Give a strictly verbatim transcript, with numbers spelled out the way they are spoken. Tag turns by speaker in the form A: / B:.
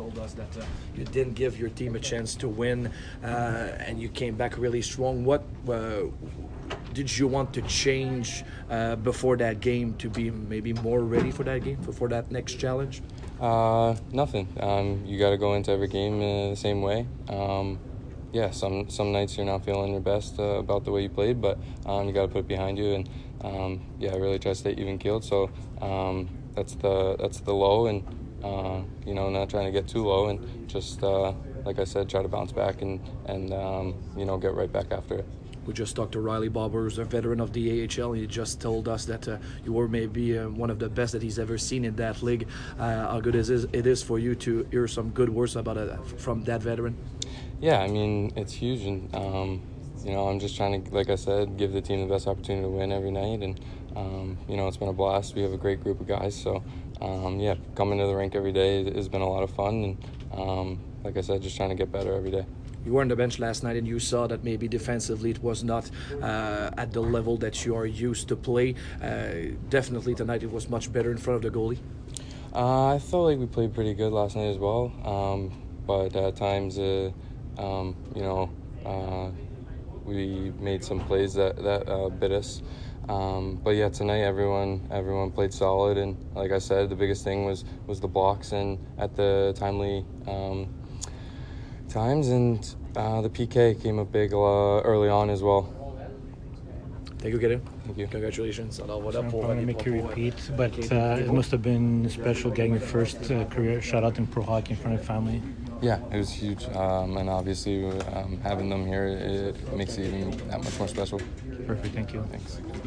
A: told us that uh, you didn't give your team a chance to win, uh, and you came back really strong. What uh, did you want to change uh, before that game to be maybe more ready for that game, for, for that next challenge?
B: Uh, nothing. Um, you got to go into every game uh, the same way. Um, yeah, some some nights you're not feeling your best uh, about the way you played, but um, you got to put it behind you, and um, yeah, really try to stay even keeled. So um, that's the that's the low, and uh, you know, not trying to get too low, and just uh, like I said, try to bounce back and and um, you know, get right back after it.
A: We just talked to Riley Barber, who's a veteran of the A H L. He just told us that uh, you were maybe uh, one of the best that he's ever seen in that league. Uh, how good is it is for you to hear some good words about it from that veteran?
B: Yeah, I mean, it's huge, and um, you know, I'm just trying to, like I said, give the team the best opportunity to win every night, and um, you know, it's been a blast. We have a great group of guys, so um, yeah, coming to the rink every day has been a lot of fun, and um, like I said, just trying to get better every day.
A: You were on the bench last night and you saw that maybe defensively it was not uh, at the level that you are used to play. Uh, definitely tonight it was much better in front of the goalie.
B: Uh, I felt like we played pretty good last night as well, um, but at times, uh, um, you know, uh, we made some plays that, that uh, bit us. Um, but yeah, tonight everyone everyone played solid, and like I said, the biggest thing was, was the blocks and at the timely um, times, and uh, the P K came up big uh, early on as well.
A: Thank you, Gideon.
B: Thank you.
A: Congratulations. Alors voilà
C: I'm
A: pour
C: going to
A: les
C: make you
A: propos,
C: repeat,
A: uh,
C: but
A: Gideon
C: uh, it
A: Guilbeault.
C: must have been special getting your first uh, career shutout in pro hockey in front of family.
B: Yeah, it was huge, um, and obviously um, having them here, it makes it even that much more special.
C: Perfect, thank you.
B: Thanks.